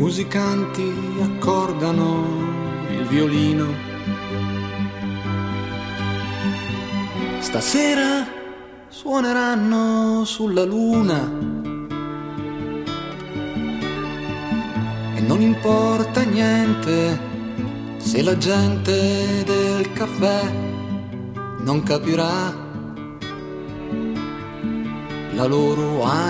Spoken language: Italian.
musicanti accordano il violino. Stasera suoneranno sulla luna e non importa niente se la gente del caffè non capirà la loro